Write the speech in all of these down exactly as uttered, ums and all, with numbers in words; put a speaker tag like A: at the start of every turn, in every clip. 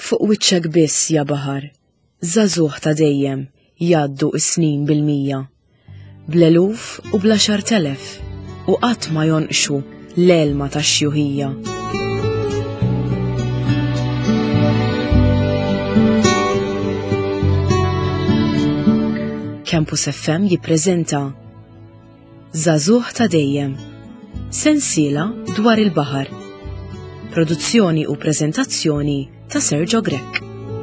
A: fuq wiċċek biss ja baħar, żagħżugħ ta' dejjem jgħaddu s-snin bil-mija. Bl-eluf u bla xar telef u qatt ma jonqxu l-elma tax-xjuħija. Campus F M jippreżenta Żagħżugħ ta' dejjem, sensiela dwar il-baħar. Produzzjoni u preżentazzjoni ta' Sergio Grek.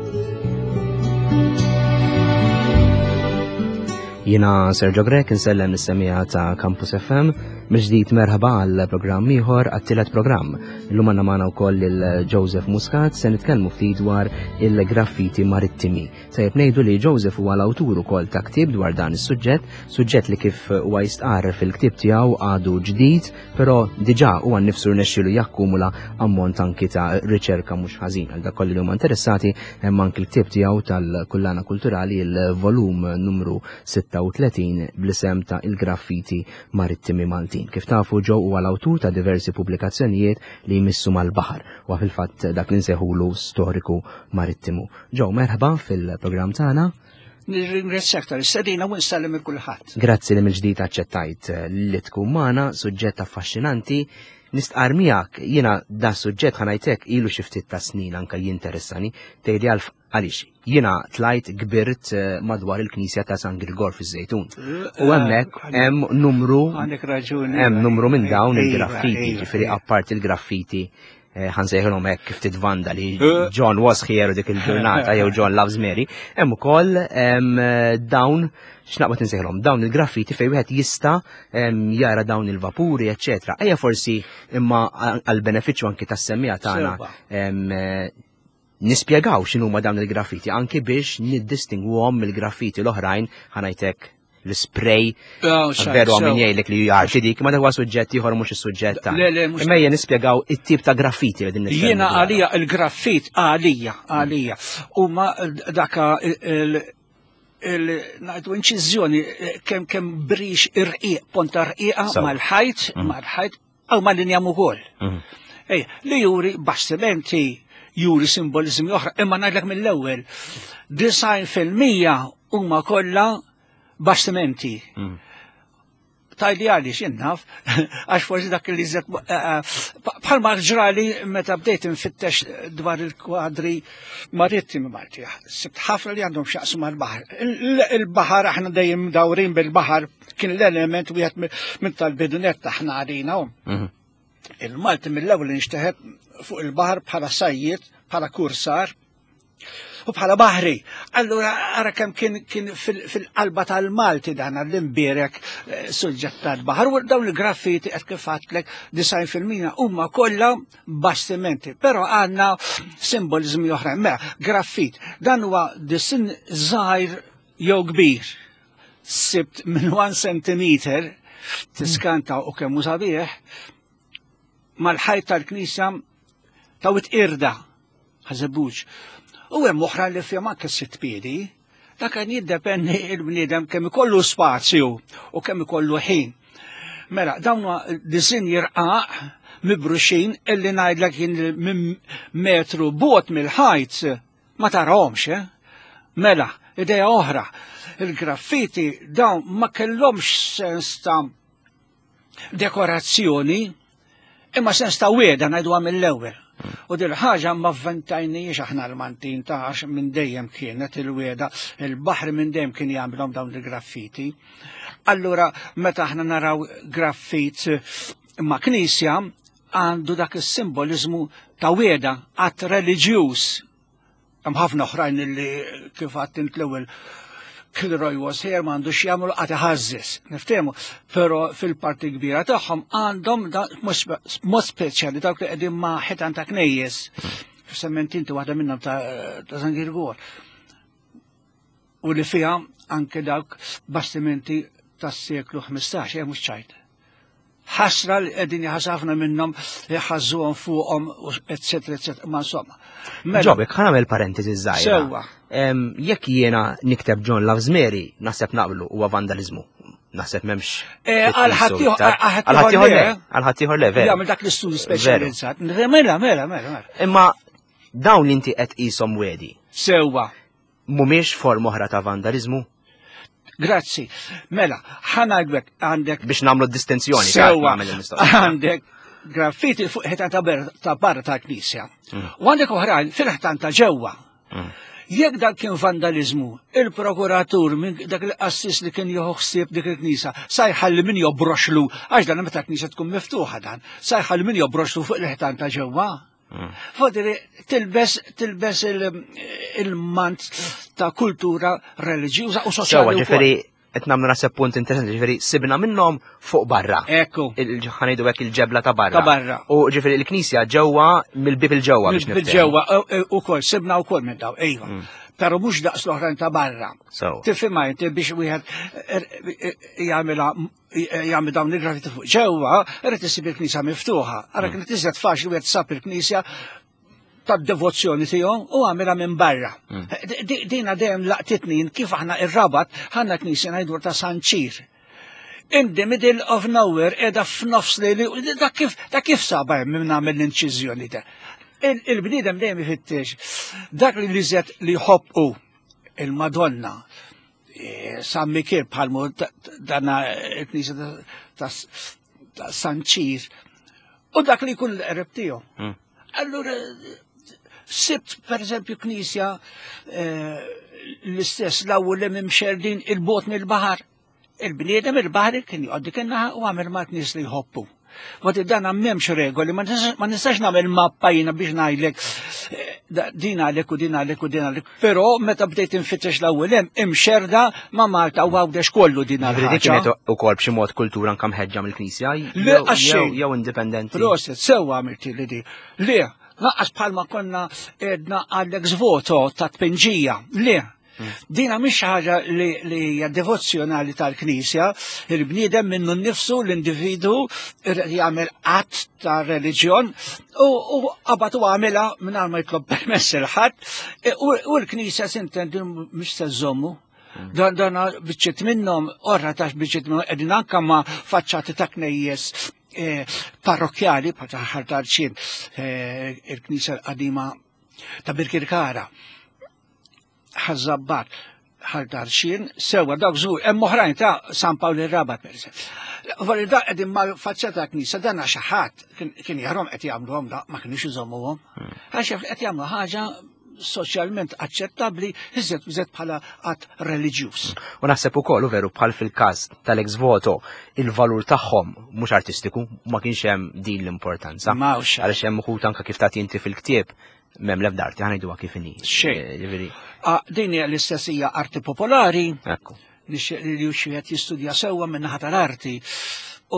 B: Jiena Sergio Grek insellem is-semija ta' Campus F M mill-ġdid merħba għal programm ieħor għat-tielet programm. Illum għandna magħna wkoll il-Joseph Muscat se nitkellmu ftit dwar il-graffiti marittimi. Tajjeb ngħidu li Joseph huwa l-awtur ukoll ta' ktieb dwar dan is-suġġett, suġġett li kif huwa jistqarr fil-ktieb tiegħu għadu ġdid, però diġà huwa nnifsu rnexxielu jakkumula ammont anki ta' riċerka mhux ħażin għal dak kolli li huma interessati hemm anki l-ktieb tiegħu tal-Kullana Kulturali il-volum numru sitta u tletin bl-isem ta' il-graffiti marittimi Maltin. Kif tafu Joe huwa l-awtur ta' diversi pubblikazzjonijiet li jmissu mal-baħar u fil-fatt dak li nsejħulu storiku marittimu. Joe, merħba fil-programm tagħna.
C: Nirringrazzjak tal-istedina u nsellem il-kulħadd.
B: Grazzi li mill-ġdid aċċettajt li tkun magħna, suġġett affaxxinanti. Nistqar miegħek jiena da suġġett ħanajtek ilu xi ftit ta' snin anke jinteressani, tgħidli għaliex jiena tlajt kbirt madwar il-Knisja ta' San Grigor fiż-Żejtun. U hemmhekk hemm numru hemm numru minn dawn il-graffiti, ġifieri apparti il-graffiti ħansejħilhom hekk kif ftit vandali, John was here dik il-ġurnata jew John loves Mary, hemm ukoll dawn x'naqbad insejħilhom dawn il-graffiti fejn wieħed jista' jara dawn il-vapuri, eċċetera. Ejja forsi imma għall-benefiċċju anki tas-semmija tagħna nispjegaw x'inhuma dawn il-graffiti anki biex niddistingwuhom mill-graffiti l-oħrajn ħanajtek l-spray, veru għamin jgħidlek li jarġi dik, ma dak suġġett ieħor mhux is-suġġett ta' imma jien nispjegaw it-tip ta' graffiti li din nitkellmu.
C: Jiena għalija il-graffit għalija għalija huma daka il-ngħidu inċiżjoni kemm kemm brix irqiq ponta rqiqa mal-ħajt mal-ħajt aw mal-linjam ukoll. Ej, li juri bastimenti juri simbolizmi oħra, imma ngħidlek mill-ewwel design fil-mija huma kollha bastimenti. Tajli għali xinnaf, għax forsi dak li zet bħal marġrali meta bdejt nfittex dwar il-kwadri marittimi Malti. Sibt ħafna li għandhom xaqsu mal-bahar. Il-bahar aħna dejjem dawrin bil-bahar kien l-element wieħed minn tal-bidunet taħna għalina. Il-Malti mill-ewwel nixteħed fuq il-bahar bħala sajjiet, bħala kursar u bħala baħri. Allura ara kemm kien kien fil-qalba tal-Malti dan l-imbierek suġġett tal-baħar u dawn il-graffiti qed kif għadlek design fil-mija huma kollha bastimenti, però għandna simbolizmi oħra. Mela, graffit dan huwa disin żgħir jew kbir. Sibt minn one centimeter tiskanta u kemm hu sabiħ mal-ħajt tal-Knisja ta' witqirda ħażebuġ. U hemm oħra li fihom anke sitt piedi, dak kan jiddependi il-bniedem kemm ikollu spazju u kemm ikollu ħin. Mela, dawn disin jirqaq mibruxin illi ngħidlek minn metru bot mill-ħajt ma tarahomx, eh? Mela, idea oħra, il-graffiti dawn ma kellhomx sens ta' dekorazzjoni imma sens ta' wieda ngħiduha mill-ewwel. U dil ħaġa ma vventajniex aħna l-Maltin ta' għax minn dejjem kienet il-wieda, il-baħr minn dejjem kien jagħmilhom dawn il-graffiti. Allura meta aħna naraw graffit ma' knisja għandu dak is-simbolizmu ta' wieda għat reliġjuż. Hemm ħafna oħrajn li kif għadt int l-ewwel Kilroy was here m'għandux jagħmlu qatt iħażżis, niftehmu, però fil-parti kbira tagħhom għandhom mod speċjali dawk li qegħdin ma' ħitan ta' knejjes. Semmentinti waħda minnhom ta' San Girgor. U li fiha anke dawk bastimenti tas-seklu ħmistax hemm mhux ċajt. Ħasra li qegħdin ħafna minnhom jħażuhom fuqhom, eċetera, eċetera, ma insomma.
B: Ġobek, ħa nagħmel parentesi żgħira.
C: Sewwa.
B: Jekk jiena nikteb John loves Mary, naħseb naqblu huwa vandaliżmu. Naħseb m'hemmx.
C: Għal ħaddieħor le.
B: Għal ħaddieħor le, vera.
C: Jagħmel dak l-istudju speċjalizzat. Mela, mela, mela.
B: Imma dawn li inti qed qishom wedi.
C: Sewwa.
B: Mhumiex forma oħra ta' vandalizmu?
C: Grazzi. Mela, ħanajdlek għandek
B: biex nagħmlu d-distinzjoni.
C: Sewwa. Għandek graffiti fuq ħitan ta' barra ta' knisja. U għandek oħrajn fil-ħitan ta' ġewwa. Jekk dak kien vandalizmu, il-prokuratur minn dak il-qassis li kien jieħu ħsieb dik il-knisa, sa jħalli min jobroxlu, għax dan meta knisa tkun miftuħa dan, sa jħalli min jobroxlu fuq il-ħitan ta' ġewwa. Fodri tilbes tilbes il-mant ta' kultura reliġjuża u soċjali.
B: Ġifieri qed nagħmlu naħseb punt interessanti, ġifieri sibna minnhom fuq barra.
C: Ekku.
B: Ħanejdu hekk il-ġebla ta' barra.
C: Ta' barra.
B: U ġifieri l-Knisja ġewwa mill-bib il-ġewwa biex
C: nifhem. Bil-ġewwa ukoll sibna wkoll minn daw, ejwa. Però mhux daqs l-oħrajn ta' barra. Tifhimha inti biex wieħed jagħmilha jagħmel dawn il-graffiti fuq ġewwa, irid isib il-Knisja miftuħa. Ara kienet iżjed faċli wieħed sab il-Knisja tad-devozzjoni tiegħu u għamilha minn barra. Dina dejjem laqtitni kif aħna ir-Rabat ħanna knisja ngħidu ta' Sanċir. In the middle of nowhere qiegħda f'nofs lejli da kif da kif saba minn nagħmel l-inċiżjoni ta'. Il-bniedem dejjem ifittex dak li liżet li jħobbqu il-Madonna San Mikil bħalmu dana l-knisja ta' Sanċir u dak li jkun l-qreb tiegħu. Allura sibt per eżempju knisja l-istess l-awwel li mimxerdin il-bot mill-baħar. Il-bniedem il-baħar kien jqoddi kien-naħa u għamel mat nies li jħobbu. Wad dan m'hemmx regoli, ma nistax nagħmel mappa jiena biex ngħidlek din għalek u din għalek u din għalek. Però meta bdejt infittex l-ewwel hemm imxerda ma' Malta u għawdex kollu din għal-ħaġa.
B: Kienet ukoll b'xi mod kultura anke mħeġġa mill-Knisja jew indipendenti.
C: Proset, sewwa għamilti li di. Le, naqqas bħalma konna edna għall-ex voto ta' tpinġija. Le, dina mhix ħaġa li hija devozzjonali tal-Knisja, il-bniedem minnu nnifsu l-individu jagħmel qatt ta' reliġjon u qabad u għamilha mingħajr ma jitlob permess il-ħadd u l-Knisja sintendi mhux se żommu. Dan dan biċċiet minnhom orra tax biċċiet minnhom qegħdin anke ma' faċċati ta' knejjes parrokjali bħal ħaltarċin il-Knisja qadima ta' Birkirkara. Ħażabbat ħaltarċin sewwa dawk żgur hemm oħrajn ta' San Pawl ir-Rabat pereżempju. Vali da qegħdin ma' faċċata ta' Knisja dan xi ħadd kien jarhom qed jagħmluhom da ma kinux iżommuhom. Għax qed jagħmlu ħaġa soċjalment aċċettabbli iżjed iżjed bħala qatt reliġjuż.
B: U naħseb ukoll veru bħal fil-każ tal-ex voto il-valur tagħhom mhux artistiku ma kienx hemm din l-importanza. Għaliex hemm uħud anke kif tagħti inti fil-ktieb m'hemm l-ebda arti ħanejduha kif inhi.
C: Xejn. Din hija l-istess hija arti popolari. Ekku. Li xi qed jistudja sewwa min-naħa tal-arti u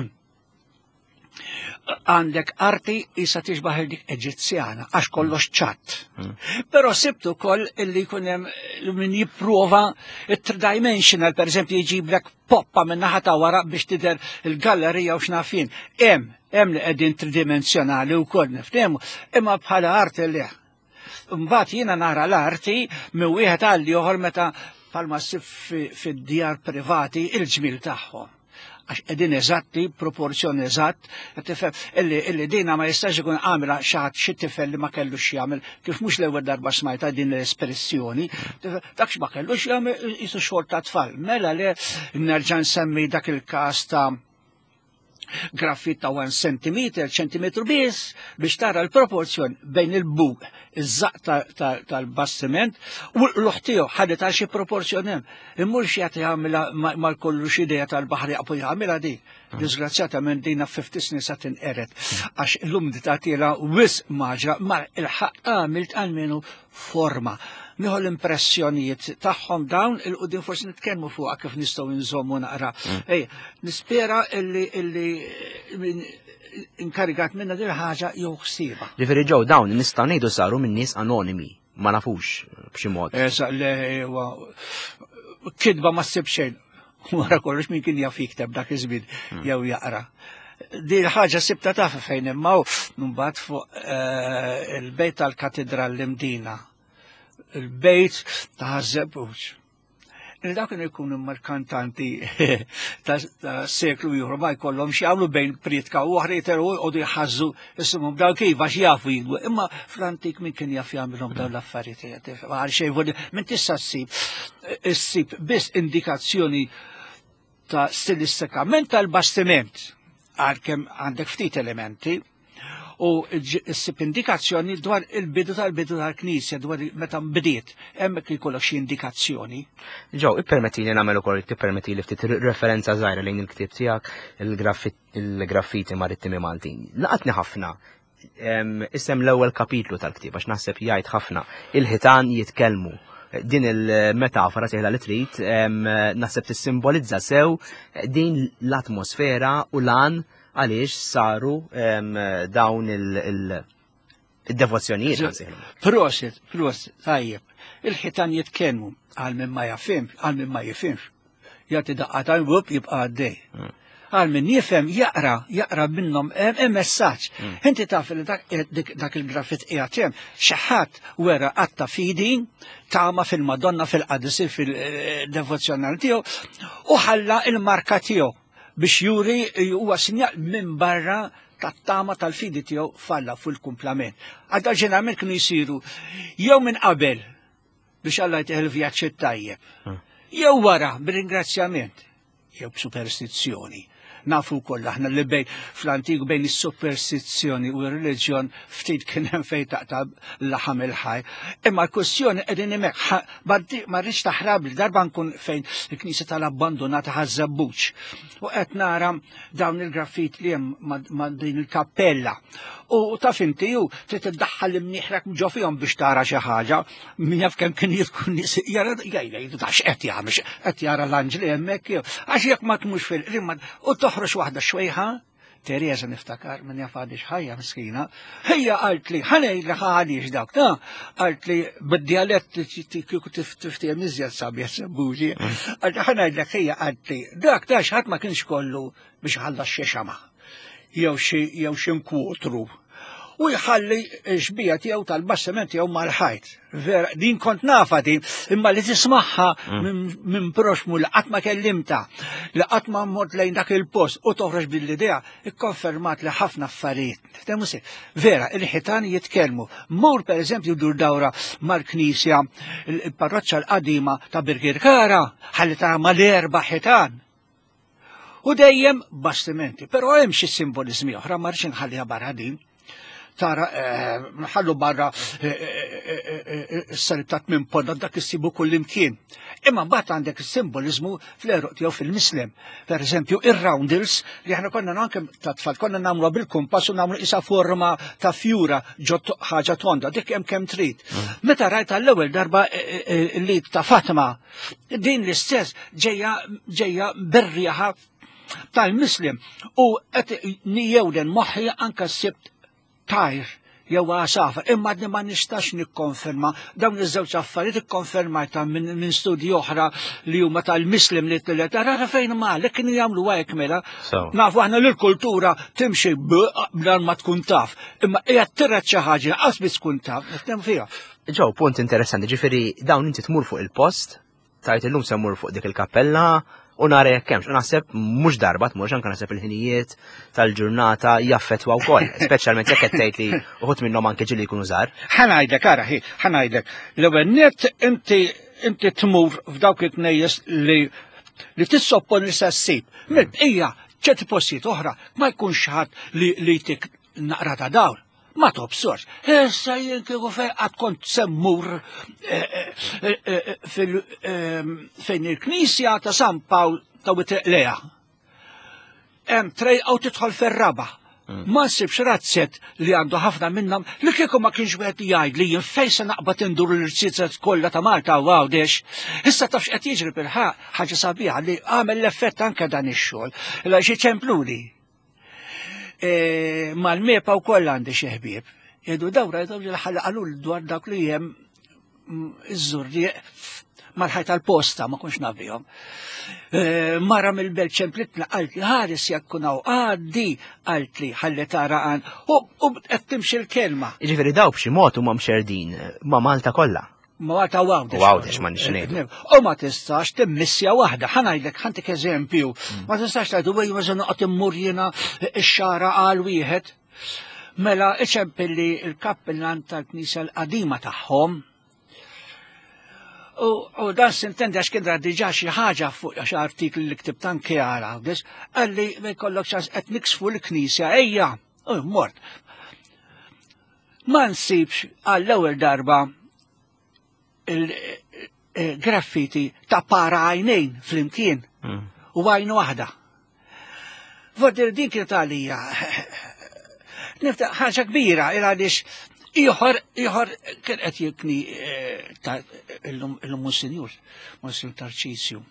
C: għandek arti issa tixbaħ dik Eġizzjana għax kollox ċatt. Però sibtu koll illi jkun hemm min jipprova it-tridimensional, pereżempju jġiblek poppa minn naħa ta' wara biex tidher il-gallerija u x'nafin. Hemm hemm li qegħdin tridimensjonali wkoll niftehmu, imma bħala arti le. Mbagħad jiena nara l-arti minn wieħed għal ieħor meta bħalma ssib fid-djar privati il-ġmil tagħhom. Għax edin eżatti, proporzjoni eżatt, illi dina ma jistax ikun għamila xaħat xi tifel li ma kellux jagħmel, kif mhux l-ewwel darba smajta din l-espressjoni, dakx ma kellux jagħmel jisu xorta tfal. Mela le nerġa' nsemmi dak il-każ ta' graffit ta' one centimeter, ċentimetru biss, biex tara l-proporzjon bejn il-bug, iż-żaq tal-bastiment u l-uħtiju ħadet għal xi proporzjonem. Immurx jagħti jagħmilha ma jkollux idea tal-baħri qabu jagħmilha di. Disgrazzjatament dina fifty snin sa tinqeret għax l-umdità tiela wis maġra ma il-ħaq għamilt għalmenu forma. Nieħu l-impressjonijiet tagħhom dawn il-qudiem forsi nitkellmu fuqha kif nistgħu nżommu naqra. Ej, nispera illi inkarigat minna din ħaġa jew ħsieba.
B: Ġifieri ġew dawn nistgħu ngħidu saru minn nies anonimi, ma nafux b'xi mod.
C: Kidba ma ssib xejn. Wara kollox min kien jaf jikteb dak iż-żmien jew jaqra. Di ħaġa sibta taf fejn imma mbagħad fuq il-bejt tal-katedra l-Mdina. Il-bejt ta' Żebbuġ. dak ikunu markantanti ta' seklu ieħor ma jkollhom x'jagħmlu bejn pritka u oħra jiteru jqogħdu jħażżu isimhom dawk iva x'jafu jgħidu. Imma fl-antik min kien jaf jagħmilhom dawn l-affarijiet għal xejn min tista' ssib issib biss indikazzjoni ta' stilistikament tal-bastiment għalkemm għandek ftit elementi u ssib indikazzjoni dwar il-bidu tal-bidu tal-Knisja dwar meta bdiet, hemmhekk jkollok xi indikazzjoni.
B: Ġew, ippermettili nagħmel ukoll tippermettili ftit referenza żgħira lejn il-ktieb tiegħek il-graffiti marittimi Maltin. Laqatni ħafna. Isem l-ewwel kapitlu tal-ktieb għax naħseb jgħid ħafna il-ħitan jitkellmu. Din il-metafora tieħla li trid naħseb tissimbolizza sew din l-atmosfera u lan għaliex saru dawn il-devozzjonijiet.
C: Proset, proset, tajjeb. Il-ħitan jitkellmu għal minn ma jafimx, għal minn ma jifimx. Jagħti daqqa tajweb jibqa' għaddej. Għal min jifhem jaqra, jaqra minnhom hemm messaġġ. Inti taf li dak il-graffit qiegħed hemm xi ħadd wera qatta fidi tama fil-Madonna fil-Qadisi fil-devozzjonal tiegħu u ħalla il-marka tiegħu biex juri huwa sinjal minn barra tat-tama tal-fidi tiegħu falla fuq il-kumplament. Għadda ġeneralment kienu jsiru jew minn qabel biex Alla jtieħel vjaġġ tajjeb, jew wara b'ringrazzjament, jew b'superstizzjoni. Nafu wkoll aħna li bejn fl-antiku bejn is-superstizzjoni u r-reliġjon ftit kien hemm fejn taqta' l-laħam il-ħaj. Imma l-kwestjoni qegħdin hemmhekk ma rridx taħrab li darba nkun fejn il-Knisja tal-abbandonata ħażabbuċ. U qed nara dawn il-graffit li hemm ma' din il-kappella. U taf inti ju trid tiddaħħal imnieħrek ġo fihom biex tara xi ħaġa, min jaf kemm kien jkun jara jgħidu ta' x'qed jagħmel qed jara l-anġli hemmhekk għax jekk ma tmux fil-rimma u toħroġ waħda xwejħa, Teresa niftakar minn jaf għadix ħajja miskina, ħejja qalt li ħanejla ħalix dak ta' qalt li bid-dialett kieku tiftihem iżjed sabiħ sabbuġi, ħanajdlek ħejja qalt li dak ta' x'ħadd ma kienx kollu biex ħallas xi xama jew xi jew xi nkwotru. U jħalli xbija tiegħu tal-bastiment jew mal-ħajt. Vera, din kont nafa din, imma li tismaħħa minn proxmu li qatt ma kellimta, li qatt ma mmort lejn dak il-post u toħroġ bil-idea, ikkonfermat li ħafna affarijiet. Temu se, vera, il-ħitan jitkellmu. Mur pereżempju dur dawra mal-Knisja, il-parroċċa l-qadima ta' Birkirkara, ħalli tara mal-erba' ħitan. U dejjem bastimenti, però hemm xi simbolizmi oħra ma rridx inħalliha barra din. Tara ħallu barra s-saritat minn podda dak issibu kullimkien. Imma mbagħad għandek is-simbolizmu fl-eruq tiegħu fil-Mislem. Per eżempju, ir-roundels li aħna konna anke ta' tfal konna nagħmlu bil-kumpass u nagħmlu isa forma ta' fjura ġo ħaġa tonda, dik hemm kemm trid. Meta rajt l-ewwel darba l-lid ta' Fatma, din l-istess ġejja ġejja berriħa tal-Mislem u qed nijewden moħħi anke sibt tajr jew għasafa, imma għadni ma nistax nikkonferma dawn iż-żewġ affarijiet ikkonfermajta minn studji oħra li huma tal-Mislem li tliet ara fejn ma lek kienu jagħmlu hekk mela. Nafu aħna li l-kultura timxi b'dan ma tkun taf, imma hija tirret xi ħaġa qas biss tkun taf, qed fiha.
B: Ġew punt interessanti, ġifieri dawn inti tmur fuq il-post, tajt illum se mmur fuq dik il-kappella, u nara jekk hemmx, u naħseb mhux darba tmurx anke naħseb il-ħinijiet tal-ġurnata jaffettwa wkoll, speċjalment jekk qed tgħid li uħud minnhom anke ġieli jkunu żgħar.
C: Ħanajdlek ara ħi, ħanajdlek. L-ewwel nett inti inti tmur f'dawk it-tnejjes li li tissopponi se ssib. Mill-bqija ċerti postijiet oħra ma jkunx ħadd li li jtik naqra ta' dawl. Ma tobsorx. Issa jien kieku fejn qatt kont semmur fejn il-Knisja ta' San Pawl ta' Witreqleja. Hemm trejqa u tidħol fir-raba'. Ma nsibx razzett li għandu ħafna minnhom li kieku ma kienx wieħed jgħid li jien fejn se naqbad indur l-irsiet kollha ta' Malta u għawdex. Issa tafx qed jiġri bil-ħaq ħaġa sabiħa li għamel l-effett anke dan ix-xogħol. Illa xi ċempluli. Mal-mepa u koll għandi xeħbib. Jedu dawra jgħidu l-ħalqalu dwar dak li jem iż-żurri mal-ħajt tal-posta ma kunx nabihom. Mara mill-belt ċemplitna qalt li ħares jakkunaw għaddi qalt li ħalli tara għan u qed timxi l-kelma.
B: Jiġifieri daw b'xi mod huma mxerdin ma' Malta kollha.
C: Ma ta' għawdex.
B: Għawdex ma nixnejdu.
C: U ma tistax timmissja wahda, ħanajdlek, ħantik eżempju. Ma tistax tajdu għaj ma zanqot immur jena ix-xara għal wieħed. Mela, iċempilli il-kappellan tal-Knisja l-qadima tagħhom. U dan s-intendi għax kien diġà xi ħaġa fuq xi artikli li ktib tanki għara, għalli ma jkollok xas qed niksfu l-Knisja, ejja, u mort. Ma nsibx għall-ewwel darba il-graffiti ta' para għajnejn fl-imkien u għajnu waħda. Vordi din kienet għalija nifta ħaġa kbira il għaliex ieħor ieħor kien qed jibni il-Monsinjur, Monsinjur Tarċisju.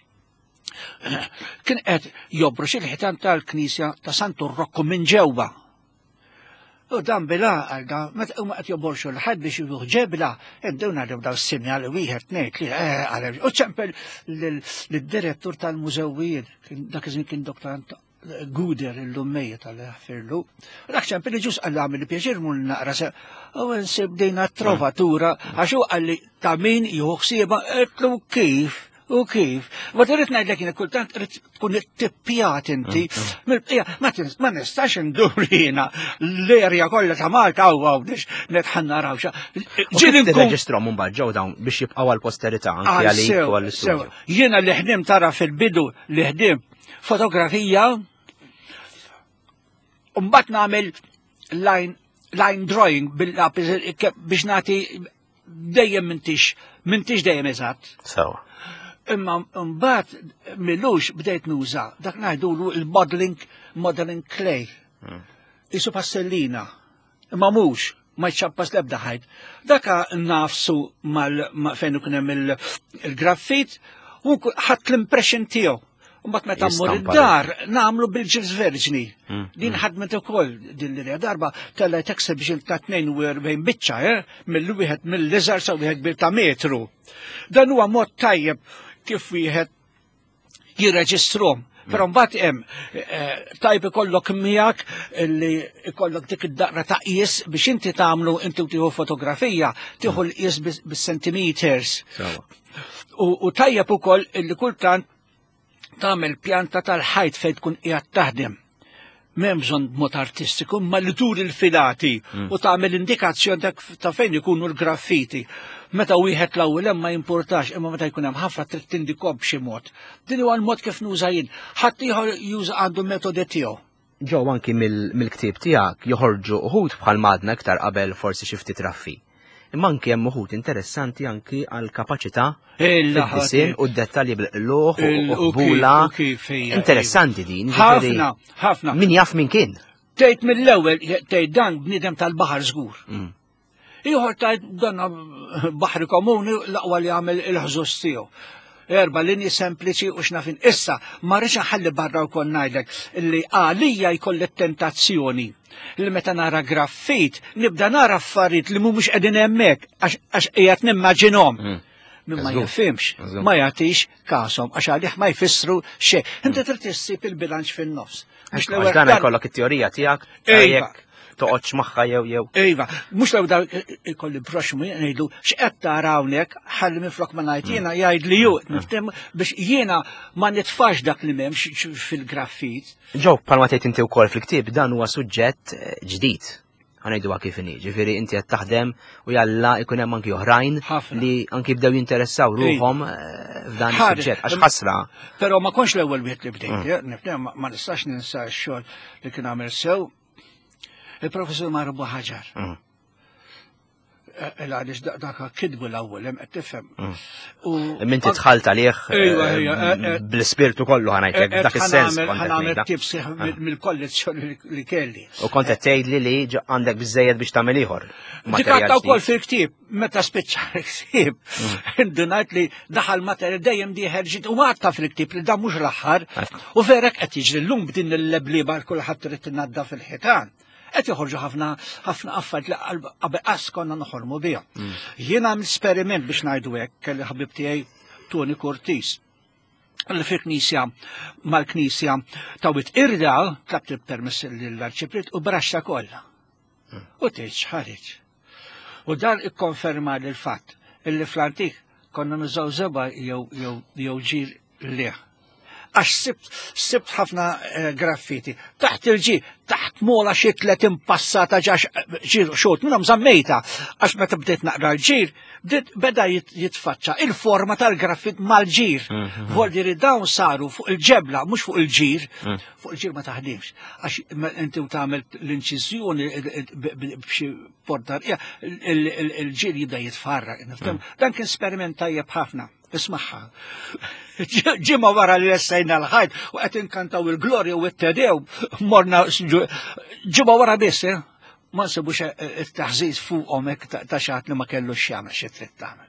C: Kien qed jobrox il-ħitan tal-Knisja ta' Santu Rokku minn ġewwa. U dan bila għalda, meta huma qed jobborxu l-ħadd biex juħ ġebla, ibdewna nibdaw s-sinjal wieħed ngħid li għalem. U ċempel l-direttur tal-mużewijiet, dak iż kien doktorant Guder il-lummejja tal-ħfirlu. Dak ċempel li ġus għalli għamil pjaċir mun naqra se, u nsib dejna trovatura, għaxu għalli ta' min juħsieba, għetlu kif. U kif? Ma rrit ngħidlek jiena kultant rrid tkun tippjat inti. Ma nistax indur jiena l-erja kollha ta' Malta u għawdex netħanna rawxa.
B: Ġieli nirreġistrhom mbagħad ġew dawn biex jibqgħu għall-posterità anke għalik u għall-istudju.
C: Jiena li ħdim tara fil-bidu li ħdim fotografija u mbagħad nagħmel line drawing biex nagħti dejjem mintix mintix dejjem eżatt.
B: Sewa.
C: Imma mbagħad millux bdejt nuża dak ngħidulu il-modeling modeling clay. Isu pastellina. Imma mhux ma jċabpas l-ebda ħajd. Daka nafsu mal fejn ikun hemm il-graffit u ħadd l-impression tiegħu. Mbagħad meta mmur id-dar nagħmlu bil-ġils verġni. Din ħadmet ukoll din l-idea darba tella tekseb biex ta' tnejn u erbejn biċċa, mill-wieħed mill-liżar sa wieħed bil ta' metru. Dan huwa mod tajjeb kif wieħed jirreġistrom. Però mbagħad hemm tajb ikollok miegħek li ikollok dik id-daqra ta' qies biex inti tagħmlu inti tieħu fotografija tieħu l-qies bis-centimeters. U tajjeb ukoll illi kultant tagħmel pjanta tal-ħajt fejn tkun qiegħed taħdem. M'hemm bżonn b'mod artistiku, ma li tur il-filati u tagħmel indikazzjoni ta' fejn ikunu l-graffiti. Meta wieħed l-ewwel hemm ma jimpurtax, imma meta jkun hemm ħafna trid tindikom b'xi mod. Din huwa l-mod kif nuża jien. Ħadd ieħor juża għandu metodi tiegħu.
B: Ġew anki mill-ktieb tiegħek joħorġu uħud bħal madna iktar qabel forsi xi ftit raffi. Imma anki hemm uħud interessanti anki għal kapaċità fid-disinn u d-dettalji bil-qluħ u bula. Interessanti din.
C: Ħafna, ħafna.
B: Min jaf min kien.
C: Tgħid mill-ewwel tgħid dan bniedem tal-baħar żgur. Ieħor tgħid dan baħri komuni l-aqwa li jagħmel il-ħżus tiegħu. Erba' linji sempliċi u x'nafin. Issa ma rridx ħalli barra wkoll ngħidlek illi għalija jkolli tentazzjoni li meta nara graffit nibda nara affarijiet li mhumiex qegħdin hemmhekk għax qiegħed nimmaġinhom. Min ma jifhimx, ma jagħtix kasom għax għalih ma jfissru xejn. Inti trid issib il-bilanċ fin-nofs.
B: Għax dan jkollok it-teorija tiegħek toqgħodx magħha jew jew.
C: Iva, mhux law da ikolli broxmu ngħidu x'qed tara hawnhekk ħalli minflok ma ngħid jiena jgħidli ju nifhem biex jiena ma nitfax dak li m'hemmx fil-graffit.
B: Ġew bħalma tgħid inti wkoll fil-ktieb dan huwa suġġett ġdid. Ħanejdu kif inhi, ġifieri inti qed taħdem u jalla ikun hemm anki oħrajn li anki bdew jinteressaw ruhom f'dan is-suġġett għax ħasra.
C: Però ma konx l-ewwel wieħed li bdejt, nifhem ma nistax ninsa x-xogħol li kien għamel sew. Il-professor Marbu Ħaġar. Il-għadix daqqa kidbu l-awwel, hemm qed tifhem.
B: Minti tħalt għalih bl-ispirtu kollu ħanajtek, dak is-sens.
C: Ħanagħmel tip sieħ mill-kolleġġ li kelli.
B: U kont qed tgħidli li għandek biżejjed biex tagħmel ieħor.
C: Dik għadta wkoll fil-ktieb, meta spiċċa l-ktieb, indunajt li daħal materjal dejjem dieħel ġid u għadta fil-ktieb li dan mhux l-aħħar u verek qed jiġri llum b'din il-lebliba kulħadd trid tinadda fil-ħitan. Qed joħorġu ħafna ħafna affarijiet li qabel konna noħolmu biha. Jien għamil esperiment biex ngħidu hekk kelli ħabib tiegħi Tony Curtis. Li fil-Knisja mal-Knisja tawit irda tlabt il-permess lill-Arċipriet u braxxa kollha. U tgħid ħareġ. U dan ikkonferma li l-fatt illi fl-antik konna nużaw zeba jew jew jew ġir leħ. Għax sibt sibt ħafna graffiti. Taħt il-ġir, taħt mola xi tlet impassata ġax ġir xort minnhom żammejta. Għax meta bdejt naqra l-ġir, bdiet beda jitfaċċa il-forma tal-graffit mal-ġir. Voldiri dawn saru fuq il-ġebla, mhux fuq il-ġir, fuq il-ġir ma taħdimx. Għax inti tagħmel l-inċiżjoni b'xi portarija, il-ġir jibda jitfarra. Dan kien esperiment tajjeb ħafna. Ismaħħa. Ġimma wara li lessajna l-ħajt u qed inkantaw il-glorja u t-tedew morna ġimma wara biss, ma nsibux it-taħżiż fuqhom hekk ta' xaħat li ma kellux x'jagħmel xi trid tagħmel.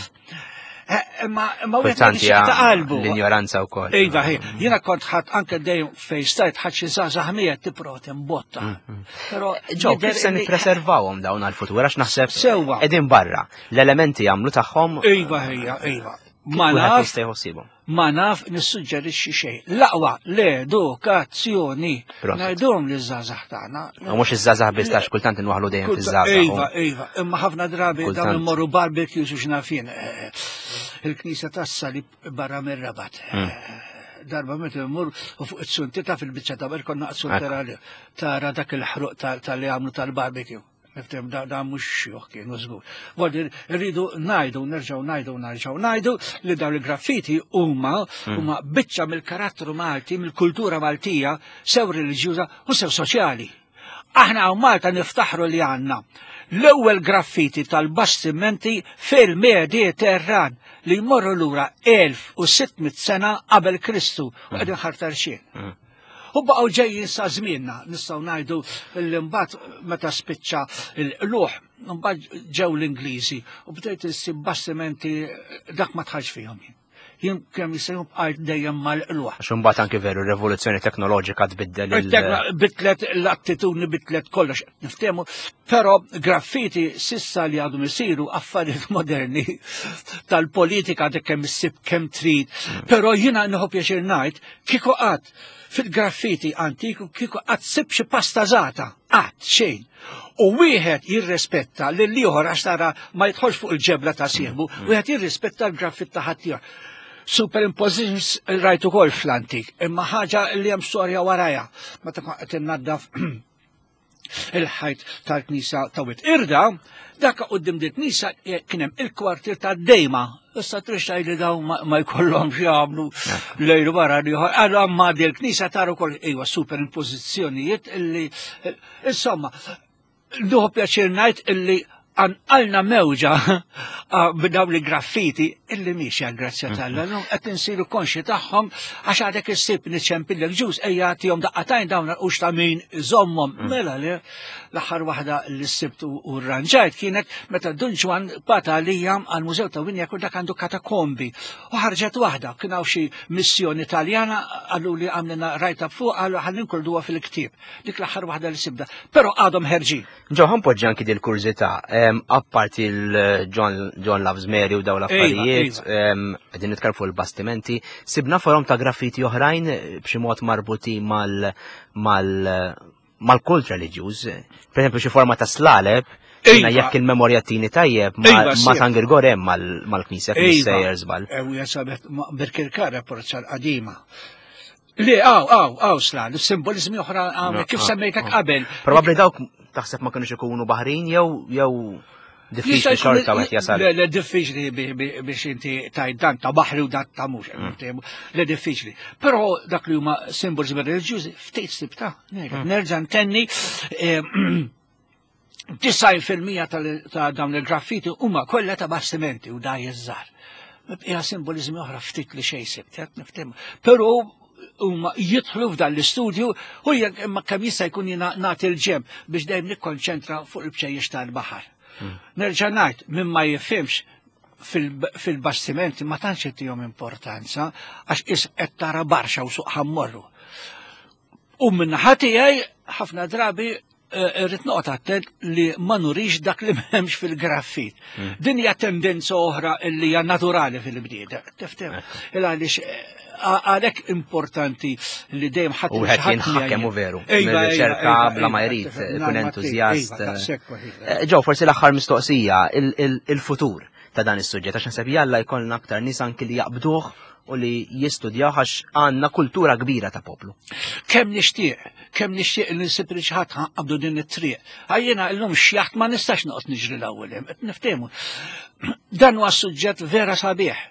C: Ma
B: Importanti l-ignoranza wkoll.
C: Iva, jiena kont ħadd anke dejjem fejn stajt ħadd xi żgħażagħ mija tipprova imbotta. Però
B: ġew kif se nippreservawhom dawn għall-futur għax naħseb qegħdin barra. L-elementi jagħmlu tagħhom.
C: Iva hija, iva. Ma naf, ma naf nissuġġerixxi xejn. L-aqwa l-edukazzjoni ngħidhom liż-żgħażagħ tagħna.
B: U mhux iż-żgħażagħ biss għax kultant inwaħlu dejjem fiż-żgħażagħ.
C: Iva, iva, imma ħafna drabi dawn immorru barbecues u x'nafien. Il-Knisja tas-Salib barra mir-Rabat. Darba meta immur u fuq it-suntita fil-biċċa ta' ber konna qed tara dak il-ħruq tal-li għamlu tal-barbecue. Niftem da mhux xjuħ kienu żgur. Għaldi rridu ngħidu, nerġgħu ngħidu, nerġgħu ngħidu li dawn il-graffiti huma huma biċċa mill-karattru Malti, mill-kultura Maltija, sew reliġjuża u sew soċjali. Aħna hawn Malta niftaħru li għandna l-ewwel graffiti tal-bastimenti fil-Mediterran li jmorru lura elf u sittmit sena qabel Kristu u qegħdin ħartar xejn. U baqgħu ġejjin sa żmienna, nistgħu ngħidu l-imbagħad meta spiċċa l-luħ, imbagħad ġew l-Ingliżi u bdejt issib bastimenti dak ma tħallx fihom jien. Jien kemm jisejhom bqajt dejjem mal-luħ.
B: Għax imbagħad anke veru r-revoluzzjoni teknoloġika tbiddel il-
C: Bitlet l-attitudni bitlet kollox niftehmu, però graffiti sissa li għadhom isiru affarijiet moderni tal-politika dik kemm issib kemm trid, però jiena nieħu pjaċir ngħid kieku qatt fil-graffiti antiku kieku qatt sib xi pasta żgħata, qatt xejn. U wieħed jirrispetta lil ieħor għax tara ma jidħolx fuq il-ġebla ta' sieħbu, wieħed jirrispetta l-graffit ta' ħaddieħor. Superimpositions rajt ukoll fl-antik, imma ħaġa li hemm storja warajha. Meta qed innaddaf il-ħajt tal-Knisja ta' Wied Irda, dak quddiem dik Knisja kien hemm il-kwartier tad-Dejma. Issa trixxa li dawn ma jkollhomx jagħmlu lejl wara ieħor. Allura ma din il-Knisja tara wkoll ejwa superimpożizzjonijiet illi insomma duħu pjaċir ngħid illi għalna mewġa b'dawn li graffiti illi miexja grazzja tal-Alla, qed insiru konxi tagħhom għax għadek issib niċċempillek ġuż ejja tihom daqqatajn dawn u ta' min iżommhom. Mela li l-aħħar waħda li sibt u rranġajt kienet meta Dunġwan bata għalija għall-Mużew ta' Winjak u dak għandu katakombi. U ħarġet waħda kien hawn xi missjoni Taljana għallu li għamlina rajta fuq għallu ħallin kulduha fil-ktieb. Dik l-aħħar waħda li sibda. Però għadhom ħerġin.
B: Ġew ħanpoġġi anki dil-kurzità. Apparti il-John Loves Mary u daw l-affarijiet, għedin nitkellmu fuq il-bastimenti, sibna forom ta' graffiti oħrajn b'xi mod marbuti mal-kult reliġjuż. Per esempio xi forma ta' slaleb, jiena jekk il-memorja tieni tajjeb ma' San Grigorem mal-Knisja fil-sejjer żball.
C: Ew jasabet Birkirkara porzjan qadima. Li għaw, għaw, għaw slan, simbolizmi oħra kif semmejtek qabel.
B: Probabbli dawk taħseb ma kienux ikunu baħrin jew jew diffiċli xorta għet jasal.
C: Le diffiċli biex inti tajt dan ta' baħri u dan ta' mux, le diffiċli. Però dak li huma simbolizmi reliġjużi ftit sibta, nerġa' ntenni tisgħin fil-mija ta' dawn il-graffiti huma kollha ta' bastimenti u da jiżżar. Hija simbolizmi oħra ftit li xejn sibt, niftehmu. Però huma jidħlu f'dan l-istudju u jekk imma kemm jista' jkun jiena nagħti l-ġemp biex dejjem nikkonċentra fuq il-bċejjex tal-baħar. Nerġa' ngħid min ma jifhimx fil-bastimenti ma tantx ittihom importanza għax is qed tara barxa u suq ħammorru. U min-naħa tiegħi ħafna drabi irrid noqgħod attent li ma nurix dak li m'hemmx fil-graffit. Din hija tendenza oħra li hija naturali fil-bniedem. Tifhem? Għaliex għalek importanti li dejjem ħadd
B: u ħed jinħakem u veru. Riċerka bla ma jrid ikun entużjast. Ġew forsi l-aħħar mistoqsija il-futur. ta' dan is-suġġett għax naħseb jalla jkollna aktar nies anki li jaqbduh u li jistudjaw għax għandna kultura kbira ta' poplu.
C: Kemm nixtieq, kemm nixtieq li nsib li xi ħadd qabdu din it-triq. Għajjena llum xjaħt ma nistax noqgħod niġri l-ewwel hemm, qed niftehmu. Dan huwa suġġett vera sabiħ.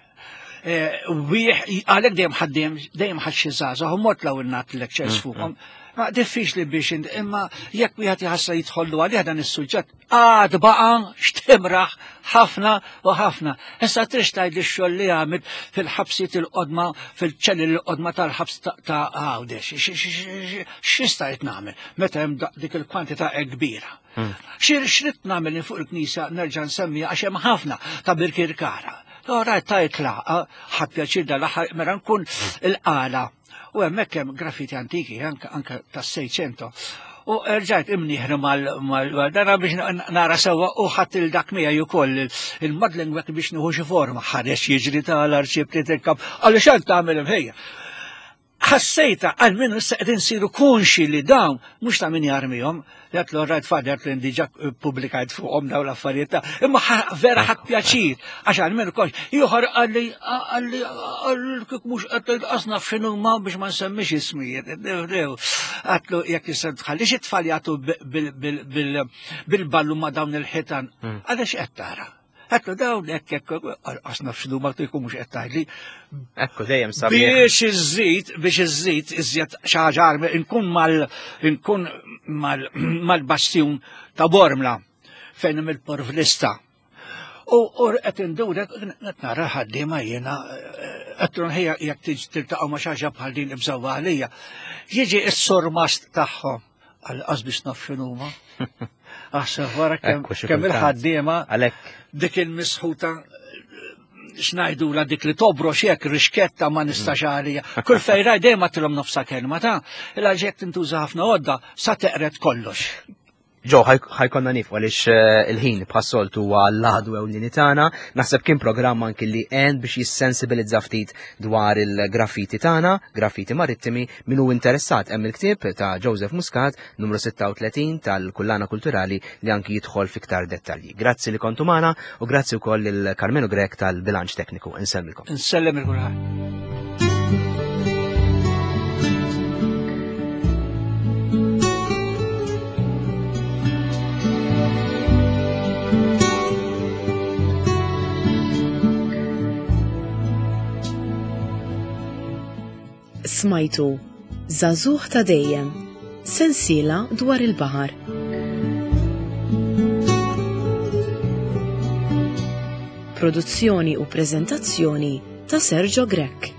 C: Wieħ għalhekk dejjem ħaddiem dejjem ħadd xi żgħażagħ u mort l-ewwel nagħti lectures fuqhom. Ma diffiċli biex imma jekk wieħed jħassa jidħollu għalih dan is-suġġett għad baqa' x'timraħ ħafna u ħafna. Issa trix tgħidli x-xogħol li għamilt fil-ħabsiet il-qodma fil-ċelli l-qodma tal-ħabs ta' Għawdex. X'istajt nagħmel meta hemm dik il-kwantità kbira. X'rid nagħmel fuq il-Knisja nerġa' nsemmija għax hemm ħafna ta' Birkirkara. Ora tajtla ħadd pjaċir dal-aħħar mera nkun il-qala. U hemmhekk hemm graffiti antiki anke tas-sejċento. U rġajt imnieħru mal-dana biex nara sewwa u ħadd il-dak miegħi wkoll il-modeling wek biex nieħu xi forma ħarex jiġri tal-arċib titkab għaliex għand tagħmel imħejja. Ħassejta għal minn issa qed insiru konxi li dawn mhux ta' min jarmihom, li għatlu rajt fader li diġà pubblikajt fuqhom dawn l-affarijiet ta' imma vera ħadd pjaċir għax għal minn konx ieħor għalli għalli kif mhux qed qasna f'x'inhuma biex ma nsemmix ismijiet. Għatlu jekk issa tħallix it-tfal jagħtu bil-ballu ma' dawn il-ħitan għaliex qed tara. Għatlu dawn ekk ekk għasna f'xdu ma t-jkum mux għettajli.
B: Ekku dejjem sabiħ.
C: Biex iżżid, biex iżżid, iżjed xaġar, nkun mal, nkun mal-bastjun ta' Bormla, fejn il-porvlista. U għet indurek, għet nara ħaddima jena, għetru nħija jek tiltaqaw ma xaġa bħal din ibżawa għalija, jieġi s-sormast taħħom, għal-qas biex nafxinuma. Għaxa, wara kemm il-ħaddima, dik il-misħuta xnajdu la dik li tobro xiek rixketta ma nistax għalija. Kull fejraj dejjem għatilhom nofsa kelma ta' il-ġek tintuża ħafna għodda sa teqret kollox.
B: Ġo, ħajkonna nif għalix il-ħin bħassoltu għall-ħadu ewlieni tagħna, naħseb kien programm anki li għen biex jissensibilizza ftit dwar il-graffiti tagħna, graffiti marittimi, min hu interessat hemm il-ktieb ta' Joseph Muscat, numru sitta u tletin tal-Kullana Kulturali li anki jidħol fiktar dettalji. Grazzi li kontu magħna u grazzi wkoll il-Karmenu Grek tal-Bilanċ Tekniku. Insellmilkom.
C: Insellem il-kulħadd.
A: Smajtu Żagħżugħ ta' dejjem, sensiela dwar il-baħar. Produzzjoni u preżentazzjoni ta' Sergio Grek.